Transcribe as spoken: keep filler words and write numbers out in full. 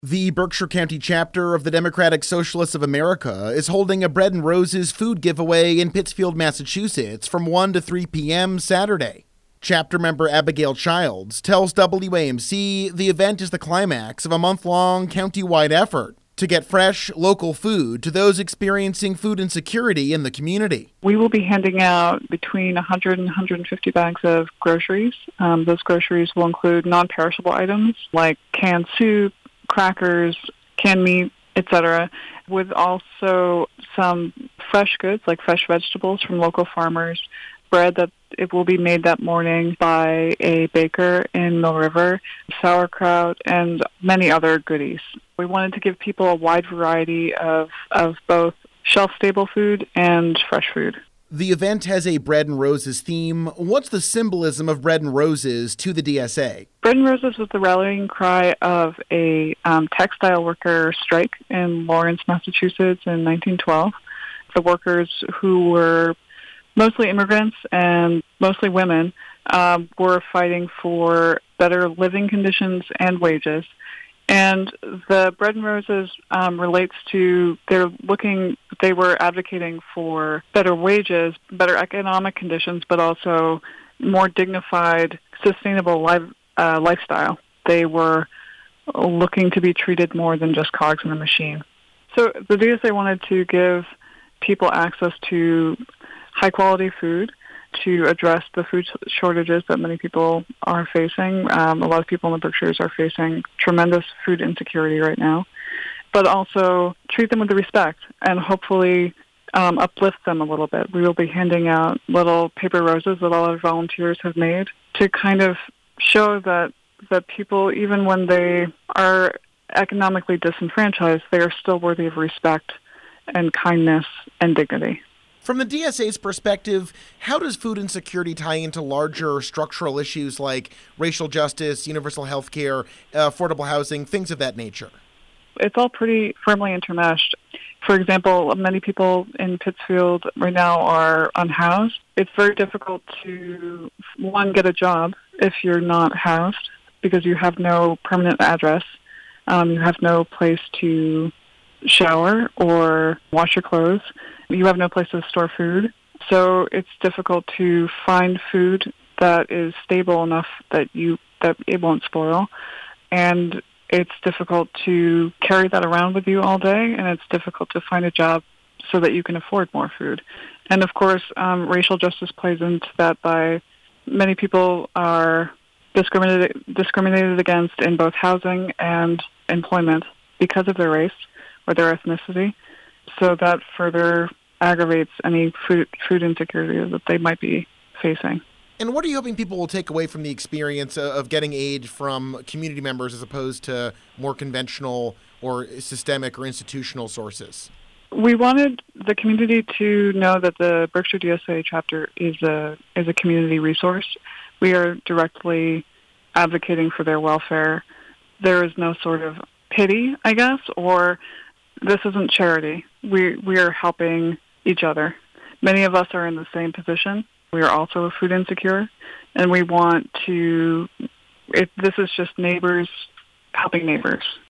The Berkshire County chapter of the Democratic Socialists of America is holding a Bread and Roses food giveaway in Pittsfield, Massachusetts from one to three p.m. Saturday. Chapter member Abigail Childs tells W A M C the event is the climax of a month-long county-wide effort to get fresh, local food to those experiencing food insecurity in the community. We will be handing out between one hundred and one hundred fifty bags of groceries. Um, those groceries will include non-perishable items like canned soup, crackers, canned meat, et cetera, with also some fresh goods like fresh vegetables from local farmers, bread that it will be made that morning by a baker in Mill River, sauerkraut, and many other goodies. We wanted to give people a wide variety of, of both shelf-stable food and fresh food. The event has a Bread and Roses theme. What's the symbolism of Bread and Roses to the D S A? Bread and Roses was the rallying cry of a um, textile worker strike in Lawrence, Massachusetts in nineteen twelve. The workers, who were mostly immigrants and mostly women, um, were fighting for better living conditions and wages. And the Bread and Roses um, relates to, they're looking, they were advocating for better wages, better economic conditions, but also more dignified, sustainable life, uh, lifestyle. They were looking to be treated more than just cogs in a machine. So the D S A wanted to give people access to high-quality food to address the food shortages that many people are facing. Um, a lot of people in the Berkshires are facing tremendous food insecurity right now, but also treat them with respect and hopefully um, uplift them a little bit. We will be handing out little paper roses that all our volunteers have made to kind of show that, that people, even when they are economically disenfranchised, they are still worthy of respect and kindness and dignity. From the D S A's perspective, how does food insecurity tie into larger structural issues like racial justice, universal health care, uh, affordable housing, things of that nature? It's all pretty firmly intermeshed. For example, many people in Pittsfield right now are unhoused. It's very difficult to, one, get a job if you're not housed because you have no permanent address. Um, you have no place to shower or wash your clothes. You have no place to store food. So it's difficult to find food that is stable enough that you that it won't spoil. And it's difficult to carry that around with you all day, and it's difficult to find a job so that you can afford more food. And of course, um, racial justice plays into that by many people are discriminated discriminated against in both housing and employment because of their race or their ethnicity. So that further aggravates any food food insecurity that they might be facing. And what are you hoping people will take away from the experience of getting aid from community members as opposed to more conventional or systemic or institutional sources? We wanted the community to know that the Berkshire D S A chapter is a is a community resource. We are directly advocating for their welfare. There is no sort of pity, I guess, or this isn't charity. We we are helping each other. Many of us are in the same position. We are also food insecure, and we want to, if this is just neighbors helping neighbors.